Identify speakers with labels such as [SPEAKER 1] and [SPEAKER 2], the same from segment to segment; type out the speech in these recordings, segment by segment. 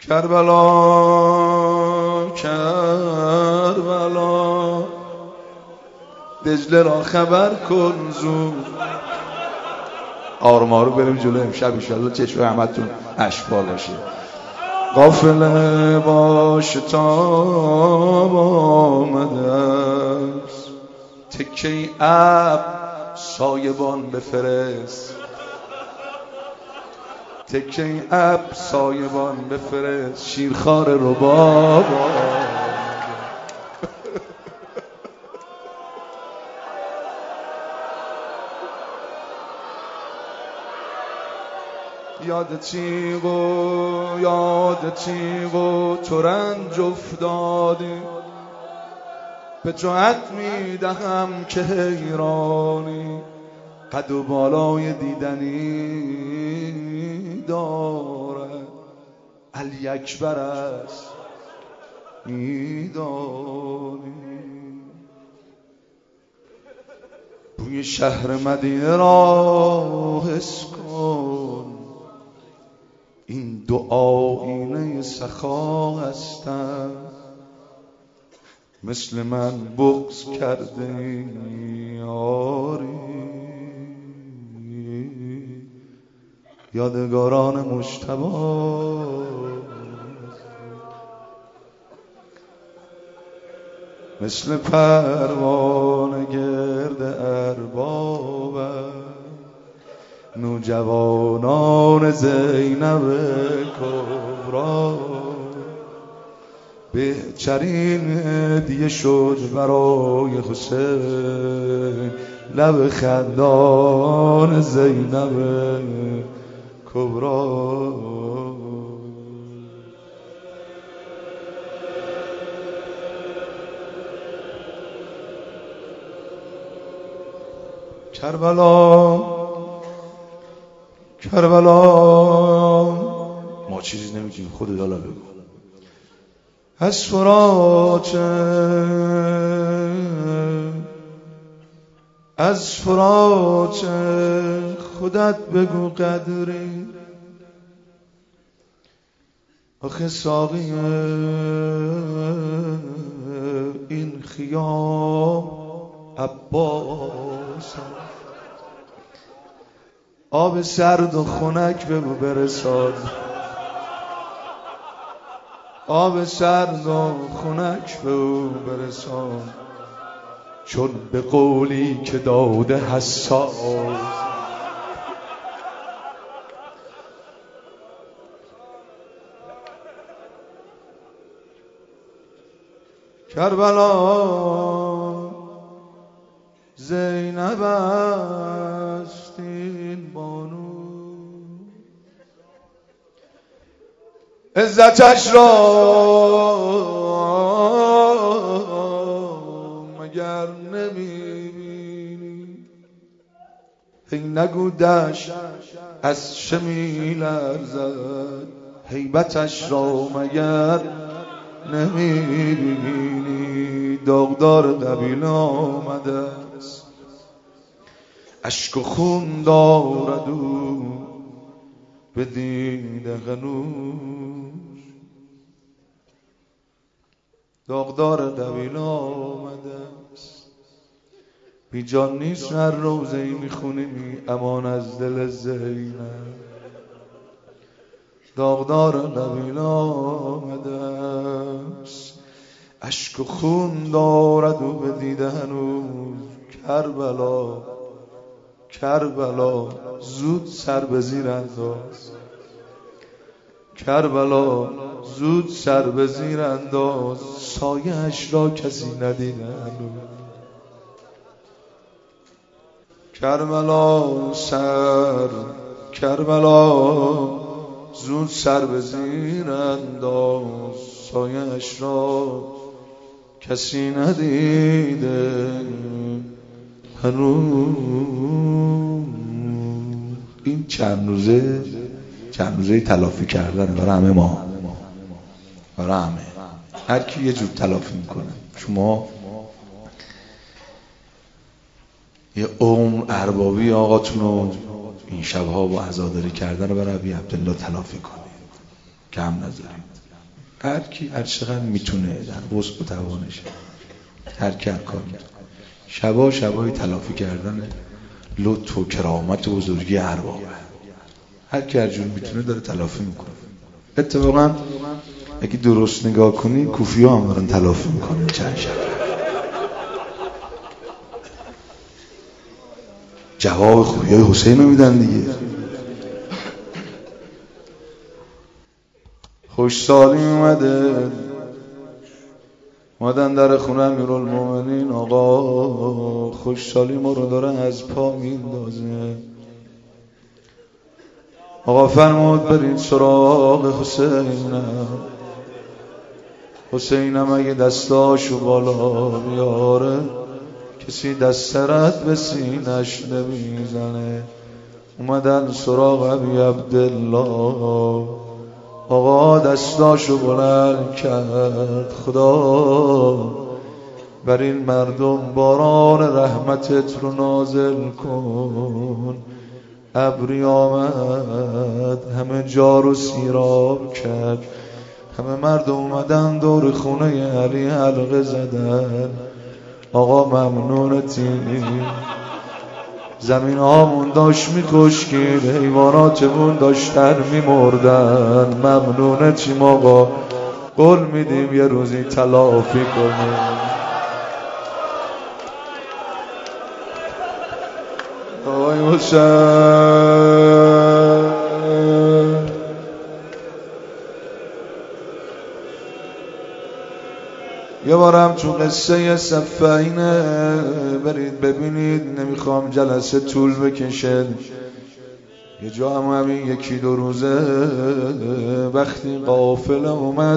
[SPEAKER 1] کربلا کربلا دجله را خبر کن زود. آروم آروم بریم جلو. امشب انشالله چشم همتون اشکبار باشه. قافله با شتاب آمده است، تکه ابر سایبان بفرست، تکه ابر سایبان بفرست، شیرخوار رباب یاد تیغ و ترنج افتادی، به جهت میدهم که حیرانی، قد و بالای دیدنی دارد، علی اکبر است میدانی. بوی شهر مدینه را حس کن، این دو آینه سخا هستند، مثل من بغض کرده یاری، یادگاران مجتبی مثل پروانه گرد اربابم، نوجوانان زینب کبرا، بهترین هدیه شد برای حسین، لب خندان زینب کبرا. کربلا کربلا ما چیزی نمیگیم، خود دالا بگو. از فرات خودت بگو قدری، آخه ساقی این خیام عباس، آب سرد و خنک بگو برساد، آب سرد و خنک بگو برساد، چون به قولی که داده حساس. کربلا زینب است این بانو، عزتش را مگر نمیبینی؟ هی نگو دشت از چه میلرزد، هیبتش را مگر نمیبینی؟ داغدار قبیله آمده است، اشک و خون دارد او به دیده هنوز، داغدار قبیله آمده است. بی جان نیست هر روزه ای میخونی امان از دل زینب، داغدار قبیله آمده است، اشک و خون دارد و به دیده هنوز. کربلا کربلا زود سر به زیر انداز، کربلا زود سر به زیر انداز، سایه اش را کسی ندیده هنوز. کربلا زود سر به زیر انداز، سایه اش را کسی ندیده هنوز. این چند روزه تلافی کردن برای همه ما، برای همه، هر کی یه جور تلافی میکنه. شما یه اربابی آقاتون رو این شبها با عزاداری کردن رو برای ابی عبدالله تلافی کنید. کم نذارید. هر کی هر چقدر میتونه در وسع و توانشه، هر کی هر کار میتونه. شبای تلافی کردن لطف و کرامت و بزرگی اربابه. هر کی هر جور میتونه داره تلافی میکنه. اتفاقا اگه درست نگاه کنی کوفی ها هم دارن تلافی میکنن چند شب. جواب خوبی های حسین رو میدن دیگه. خوش سالی اومدن در خونه امیرالمومنین. آقا خوش سالی ما رو داره از پا میندازه. آقا فرمود برید سراغ حسینم اگه دستاشو بالا بیاره کسی دست رد به سینش نمیزنه. اومدن سراغ ابی عبدالله. آقا دستاشو بلند کرد. خدا بر این مردم باران رحمتت رو نازل کن. ابری آمد همه جا رو سیراب کرد. همه مردم اومدن دور خونه علی حلقه زدن. آقا ممنونتی، زمین هامون داشت میکشکید، حیواناتمون داشتن میمردن. ممنونتیم آقا، قول میدیم یه روزی تلافی کنیم. آقای حسین یه بارم تو قصه صفین برید ببینید، نمیخوام جلسه طول بکشه. یه جا هم همین یکی دو روزه وقتی قافله اومد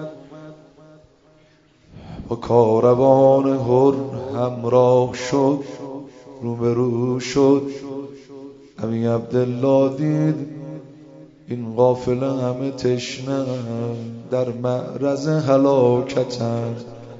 [SPEAKER 1] با کاروان هر همراه شد، روبرو شد. ابی عبدالله دید این قافله همه تشنه در معرض هلاکتند.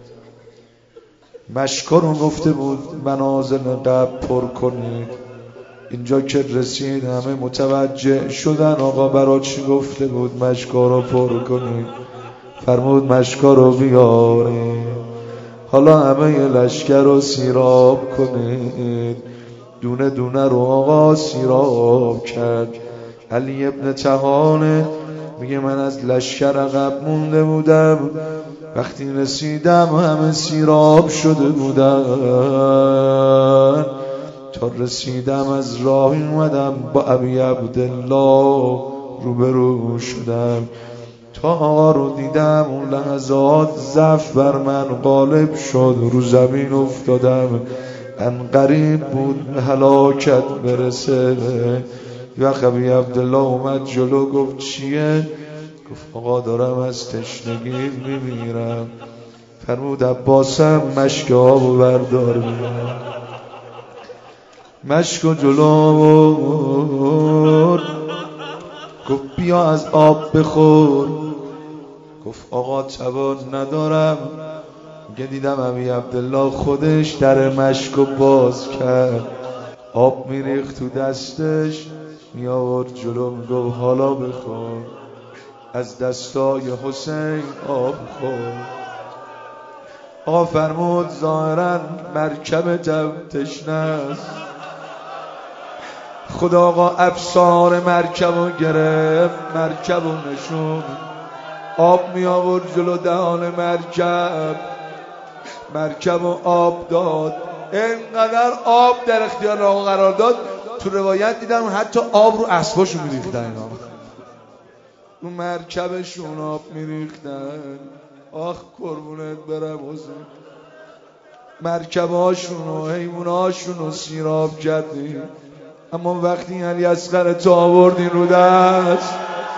[SPEAKER 1] مشکا رو گفته بود منازل قبل پر کنید. اینجا که رسید همه متوجه شدن آقا برای چی گفته بود مشکا رو پر کنید. فرمود مشکا رو بیارید، حالا همه لشکر رو سیراب کنید. دونه دونه رو آقا سیراب کرد. علی ابن طحانه میگه من از لشکر عقب مونده بودم، وقتی رسیدم همه سیراب شده بودن. تا رسیدم از راه اومدم با ابی عبدالله روبرو شدم. تا آقا رو دیدم اون لحظات ضعف بر من غالب شد، رو زمین افتادم. من قریب بود به هلاکت برسه. وقت ابی عبدالله اومد جلو گفت چیه؟ گفت آقا دارم از تشنگی میمیرم. فرمود عباسم مشک آب بردار بیار. مشک و جلو برد. گفت بیا از آب بخور. گفت آقا توان ندارم. که دیدم ابی عبدالله خودش در مشک و باز کرد، آب میریخت تو دستش، می آورد جلو، میگفت حالا بخور. از دستای حسین آب خور. آقا فرمود ظاهرا مرکب تشنه است. خدا آقا ابصار مرکب رو گرفت، مرکب رو نشون، آب می آورد جلو دهان مرکب رو آب داد. اینقدر آب در اختیار آقا قرار داد، تو روایت دیدم حتی آب رو اسباشو میریختن. اینا رو مرکبشون آب میریختن. آخ قربونت برم حسین، مرکباشون و حیواناشون رو سیراب کردی. اما وقتی علی اصغر تو آوردی رو دست،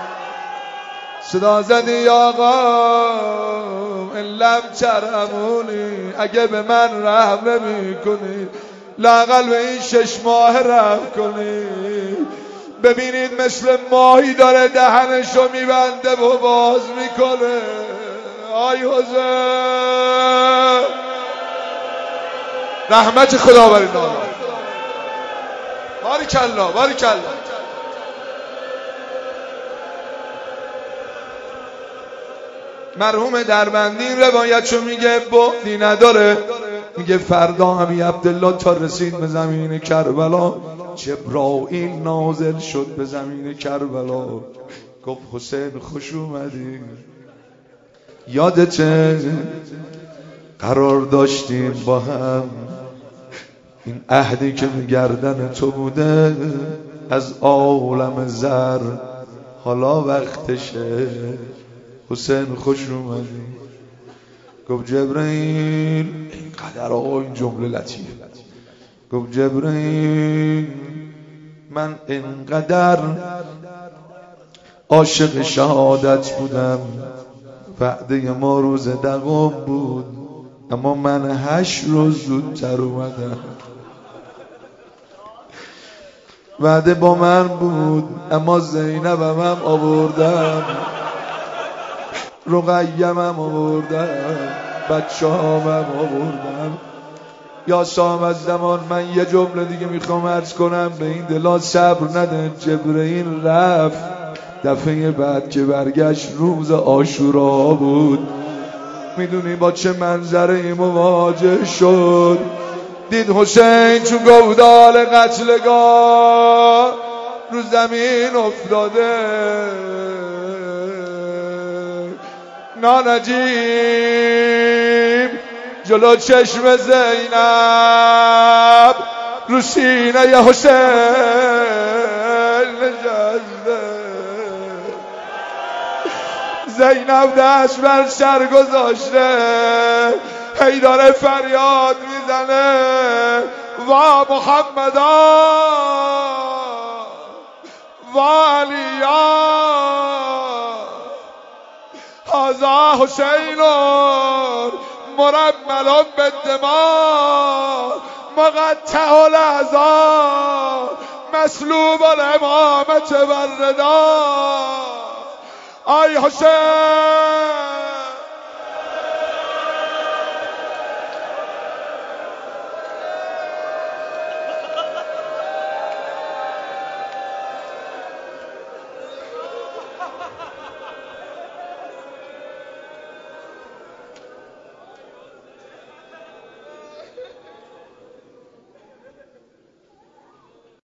[SPEAKER 1] صدا زدی یا قوم ان لم ترحمونی، اگه به من رحم نمی کنی لااقل به این 6 ماه رحم کنی. ببینید مثل ماهی داره دهنشو میبنده و باز میکنه. آی حسین رحمت خدا بر این آقا. باریکالله باریکالله. مرحوم دربندی روایتشو میگه بعدی نداره، میگه فردا همی عبدالله تا رسید به زمین کربلا، جبرائیل نازل شد به زمین کربلا، گفت حسین خوش اومدی، یادته قرار داشتیم با هم، این عهدی که به گردن تو بوده از عالم زر حالا وقتشه، حسین خوش اومدی. گفت جبرائیل، اینقدر آقا این جمله لطیف، گفت جبرائیل من اینقدر عاشق شهادت بودم، وعده ما روز دقم بود، اما من 8 روز زودتر اومدم. وعده با من بود اما زینبم هم آوردم، رقیم هم آوردم، بچه هم آوردم. یا صاحب از زمان، من یه جمله دیگه میخوام عرض کنم، به این دلا صبر نده. جبرئیل رفت، دفعه بعد که برگشت روز عاشورا بود، میدونی با چه منظره مواجه شد؟ دید حسین چون گودال قتلگاه رو زمین افتاده، نانجیب جلو چشم زینب رو سینه ی حسین نشسته. زینب دست بر سر گذاشته، هی داره فریاد میزنه وا محمدا وا علیا هذا حسین مرمل بالدماء مقطع الاعضاء مسلوب الامامة والرضا. آی حسین